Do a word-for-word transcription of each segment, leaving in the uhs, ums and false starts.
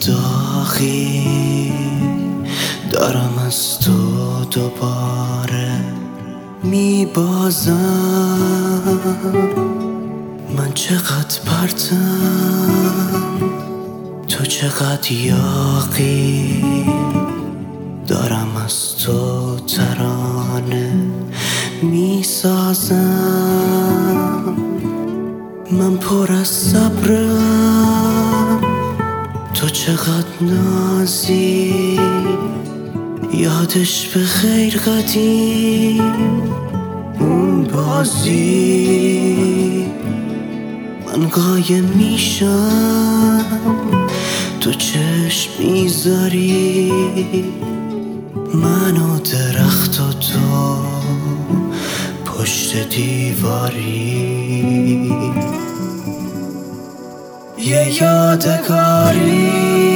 داغی دارم از تو دوباره میبازم. من چقدر پرتم تو چقدر یاغی، دارم از تو ترانه میسازم. من پر از صبرم تو چقدر نازی، یادش به خیر قدیم اون بازی. من قایم میشم تو چشم میذاری، من و درخت و تو پشت دیواری. یه یادگاری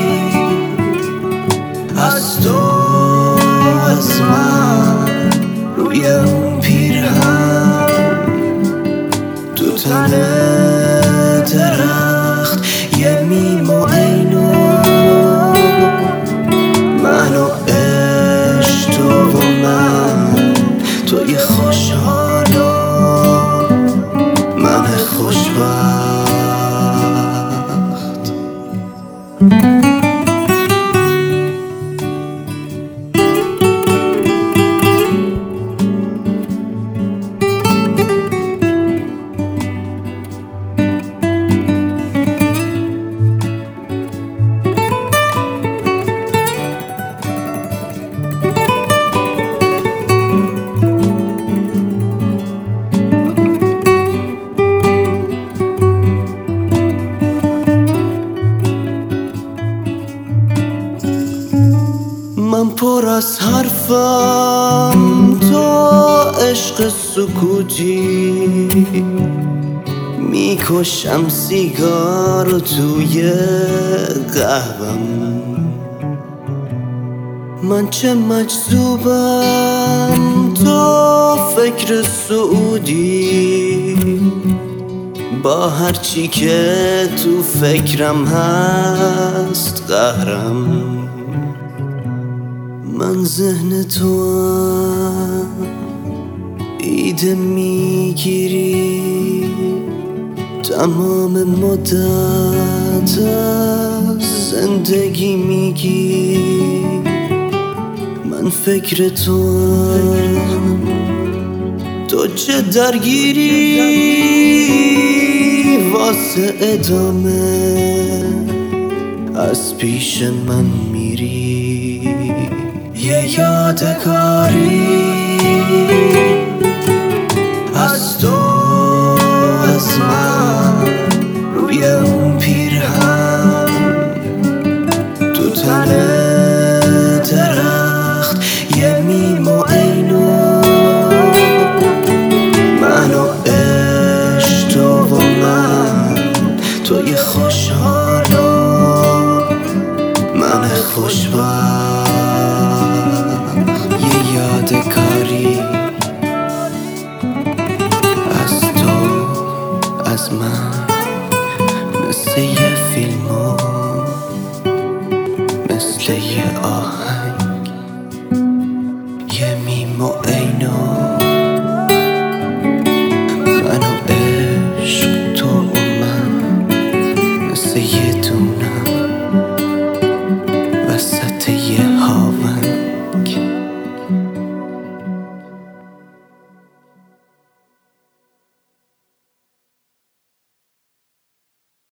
از تو از من روی اون پیرهن، تو تن درخت یه میم و عینو، من و عشق تو و من، توی خوشحال و من خوشبخت. من پر از حرفم تو عشق سکوتی، میکشم سیگار توی قهوم. من چه مجذوبم تو فکر سعودی، با هرچی که تو فکرم هست قهرم. من ذهن تو هم ایده میگیری، تمام مدت از زندگی میگی. من فکر تو هم تو چه درگیری واسه ادامه از پیش من میری. یه یادگاری از تو از من روی اون پیرهن، تو تن درخت یه میم و عینو، من و عشق تو و من، توی خوشحال و من خوشبخت. یه یادگاری از تو از من، مثل یه فیلم و مثل یه آهنگ